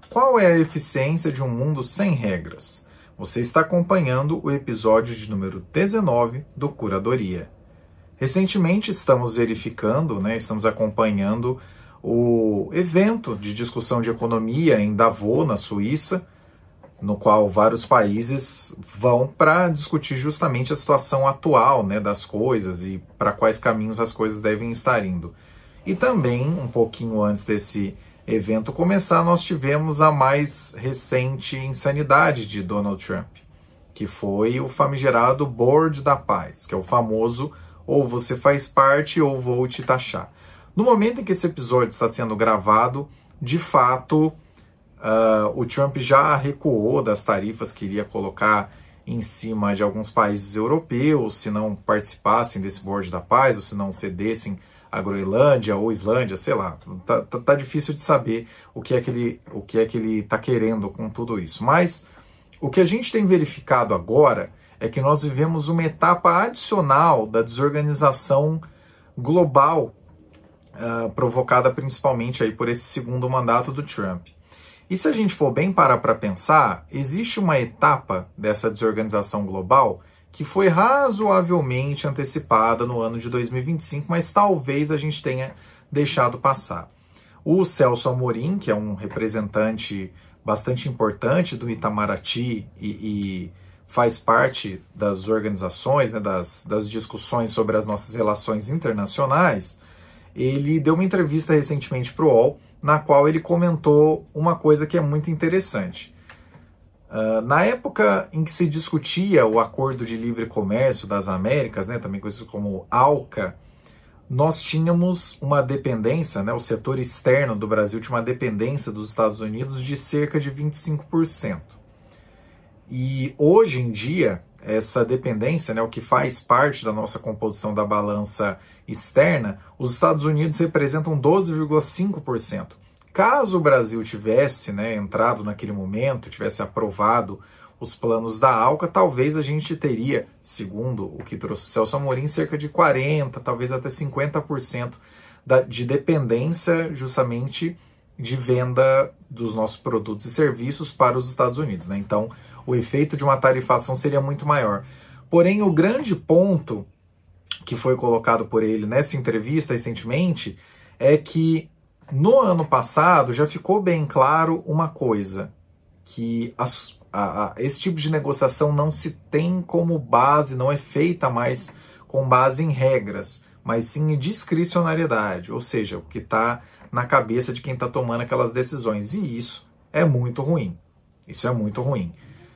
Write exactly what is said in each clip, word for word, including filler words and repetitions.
Qual é a eficiência de um mundo sem regras? Você está acompanhando o episódio de número dezenove do Curadoria. Recentemente estamos verificando, né, estamos acompanhando o evento de discussão de economia em Davos, na Suíça, no qual vários países vão para discutir justamente a situação atual, né, das coisas e para quais caminhos as coisas devem estar indo. E também, um pouquinho antes desse evento começar, nós tivemos a mais recente insanidade de Donald Trump, que foi o famigerado Board da Paz, que é o famoso ou você faz parte ou vou te taxar. No momento em que esse episódio está sendo gravado, de fato, uh, o Trump já recuou das tarifas que iria colocar em cima de alguns países europeus, se não participassem desse Board da Paz, ou se não cedessem a Groenlândia ou Islândia, sei lá. Tá, tá, tá difícil de saber o que é que ele, o que é que ele tá querendo com tudo isso. Mas o que a gente tem verificado agora é que nós vivemos uma etapa adicional da desorganização global, uh, provocada principalmente aí por esse segundo mandato do Trump. E se a gente for bem parar para pensar, existe uma etapa dessa desorganização global que foi razoavelmente antecipada no ano de dois mil e vinte e cinco, mas talvez a gente tenha deixado passar. O Celso Amorim, que é um representante bastante importante do Itamaraty e, e faz parte das organizações, né, das, das discussões sobre as nossas relações internacionais, ele deu uma entrevista recentemente para o U O L, na qual ele comentou uma coisa que é muito interessante. Uh, na época em que se discutia o Acordo de Livre Comércio das Américas, né, também conhecido como ALCA, nós tínhamos uma dependência, né, o setor externo do Brasil tinha uma dependência dos Estados Unidos de cerca de vinte e cinco por cento. E hoje em dia, essa dependência, né, o que faz parte da nossa composição da balança externa, os Estados Unidos representam doze vírgula cinco por cento. Caso o Brasil tivesse, né, entrado naquele momento, tivesse aprovado os planos da ALCA, talvez a gente teria, segundo o que trouxe o Celso Amorim, cerca de quarenta por cento, talvez até cinquenta por cento da, de dependência justamente de venda dos nossos produtos e serviços para os Estados Unidos, né? Então, o efeito de uma tarifação seria muito maior. Porém, o grande ponto que foi colocado por ele nessa entrevista recentemente é que no ano passado já ficou bem claro uma coisa, que as, a, a, esse tipo de negociação não se tem como base, não é feita mais com base em regras, mas sim em discricionariedade, ou seja, o que está na cabeça de quem está tomando aquelas decisões. E isso é muito ruim. Isso é muito ruim.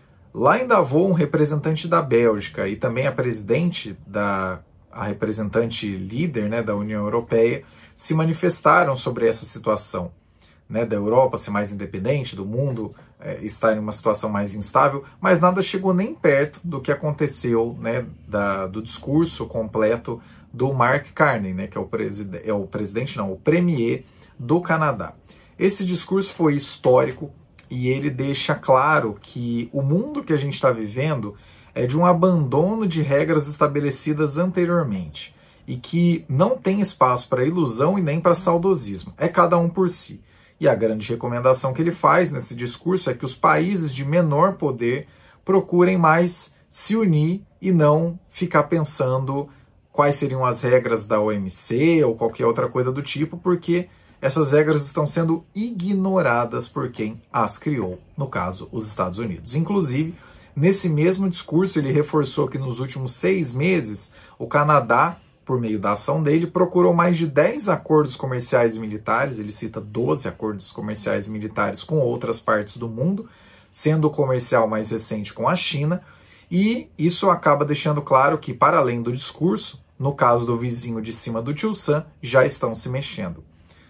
Lá em Davos, um representante da Bélgica e também a presidente da a representante líder, né, da União Europeia, se manifestaram sobre essa situação, né, da Europa ser mais independente, do mundo é, estar em uma situação mais instável, mas nada chegou nem perto do que aconteceu, né, da, do discurso completo do Mark Carney, né, que é o, preside é o presidente, não, o premier do Canadá. Esse discurso foi histórico e ele deixa claro que o mundo que a gente está vivendo é de um abandono de regras estabelecidas anteriormente e que não tem espaço para ilusão e nem para saudosismo. É cada um por si. E a grande recomendação que ele faz nesse discurso é que os países de menor poder procurem mais se unir e não ficar pensando quais seriam as regras da O M C ou qualquer outra coisa do tipo, porque essas regras estão sendo ignoradas por quem as criou, no caso, os Estados Unidos. Inclusive, nesse mesmo discurso, ele reforçou que nos últimos seis meses, o Canadá, por meio da ação dele, procurou mais de dez acordos comerciais e militares, ele cita doze acordos comerciais e militares com outras partes do mundo, sendo o comercial mais recente com a China, e isso acaba deixando claro que, para além do discurso, no caso do vizinho de cima do Tio Sam, já estão se mexendo.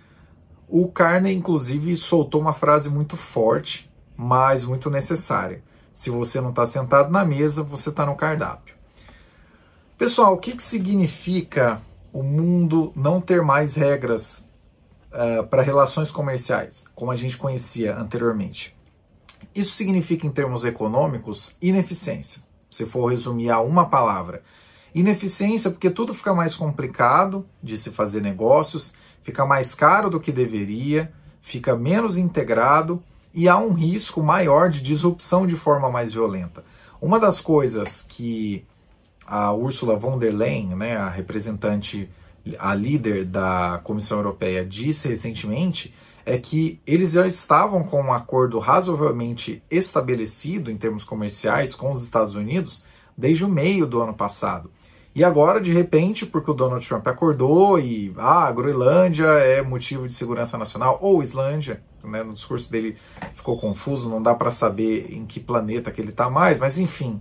O Carney, inclusive, soltou uma frase muito forte, mas muito necessária. Se você não está sentado na mesa, você está no cardápio. Pessoal, o que, que significa o mundo não ter mais regras uh, para relações comerciais, como a gente conhecia anteriormente? Isso significa, em termos econômicos, ineficiência. Se for resumir a uma palavra. Ineficiência porque tudo fica mais complicado de se fazer negócios, fica mais caro do que deveria, fica menos integrado e há um risco maior de disrupção de forma mais violenta. Uma das coisas que a Ursula von der Leyen, né, a representante, a líder da Comissão Europeia, disse recentemente é que eles já estavam com um acordo razoavelmente estabelecido em termos comerciais com os Estados Unidos desde o meio do ano passado. E agora, de repente, porque o Donald Trump acordou e ah, a Groenlândia é motivo de segurança nacional, ou Islândia, né, no discurso dele ficou confuso, não dá para saber em que planeta que ele está mais, mas enfim,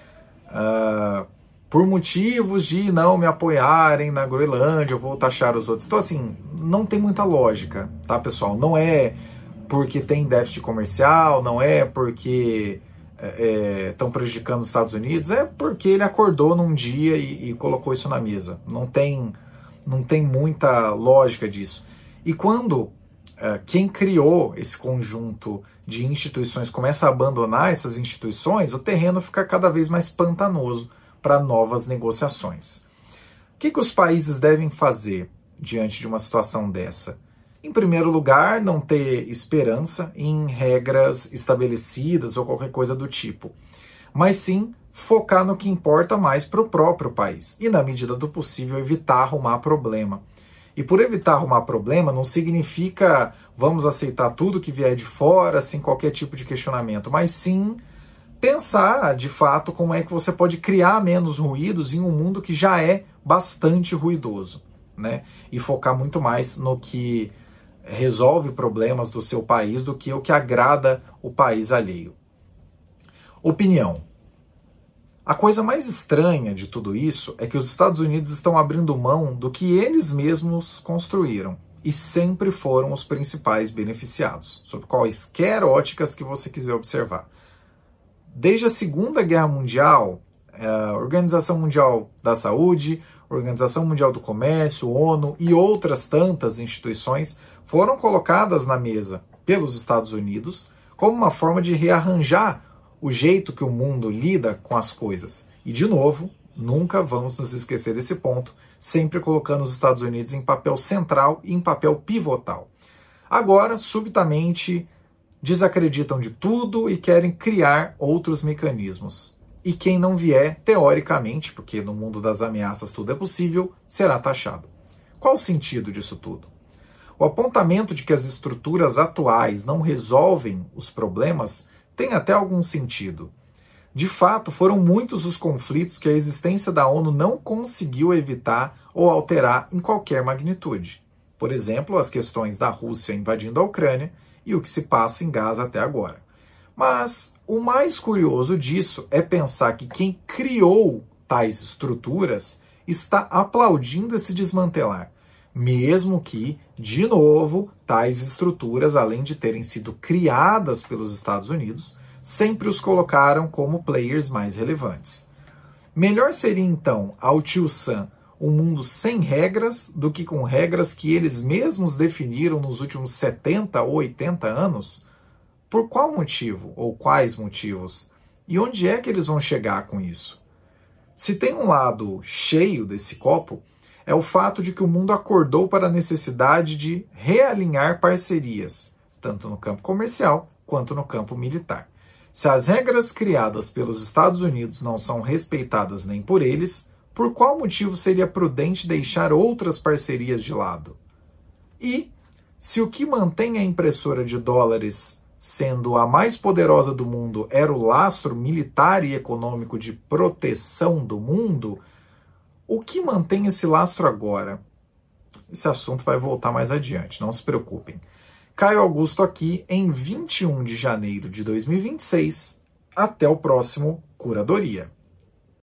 uh, por motivos de não me apoiarem na Groenlândia, eu vou taxar os outros. Então, assim, não tem muita lógica, tá, pessoal? Não é porque tem déficit comercial, não é porque estão é, prejudicando os Estados Unidos, é porque ele acordou num dia e, e colocou isso na mesa. Não tem, não tem muita lógica disso. E quando é, quem criou esse conjunto de instituições começa a abandonar essas instituições, o terreno fica cada vez mais pantanoso para novas negociações. O que, que os países devem fazer diante de uma situação dessa? Em primeiro lugar, não ter esperança em regras estabelecidas ou qualquer coisa do tipo, mas sim focar no que importa mais para o próprio país e, na medida do possível, evitar arrumar problema. E por evitar arrumar problema não significa vamos aceitar tudo que vier de fora sem qualquer tipo de questionamento, mas sim pensar, de fato, como é que você pode criar menos ruídos em um mundo que já é bastante ruidoso, né? E focar muito mais no que resolve problemas do seu país do que o que agrada o país alheio. Opinião. A coisa mais estranha de tudo isso é que os Estados Unidos estão abrindo mão do que eles mesmos construíram e sempre foram os principais beneficiados, sob quaisquer óticas que você quiser observar. Desde a Segunda Guerra Mundial, a Organização Mundial da Saúde, Organização Mundial do Comércio, ONU e outras tantas instituições foram colocadas na mesa pelos Estados Unidos como uma forma de rearranjar o jeito que o mundo lida com as coisas. E, de novo, nunca vamos nos esquecer desse ponto, sempre colocando os Estados Unidos em papel central e em papel pivotal. Agora, subitamente, desacreditam de tudo e querem criar outros mecanismos. E quem não vier, teoricamente, porque no mundo das ameaças tudo é possível, será taxado. Qual o sentido disso tudo? O apontamento de que as estruturas atuais não resolvem os problemas tem até algum sentido. De fato, foram muitos os conflitos que a existência da ONU não conseguiu evitar ou alterar em qualquer magnitude. Por exemplo, as questões da Rússia invadindo a Ucrânia e o que se passa em Gaza até agora. Mas o mais curioso disso é pensar que quem criou tais estruturas está aplaudindo esse desmantelar, mesmo que, de novo, tais estruturas, além de terem sido criadas pelos Estados Unidos, sempre os colocaram como players mais relevantes. Melhor seria, então, ao tio Sam, um mundo sem regras do que com regras que eles mesmos definiram nos últimos setenta ou oitenta anos? Por qual motivo, ou quais motivos? E onde é que eles vão chegar com isso? Se tem um lado cheio desse copo, é o fato de que o mundo acordou para a necessidade de realinhar parcerias, tanto no campo comercial quanto no campo militar. Se as regras criadas pelos Estados Unidos não são respeitadas nem por eles, por qual motivo seria prudente deixar outras parcerias de lado? E, se o que mantém a impressora de dólares sendo a mais poderosa do mundo era o lastro militar e econômico de proteção do mundo, o que mantém esse lastro agora? Esse assunto vai voltar mais adiante, não se preocupem. Caio Augusto aqui em vinte e um de janeiro de dois mil e vinte e seis. Até o próximo Curadoria.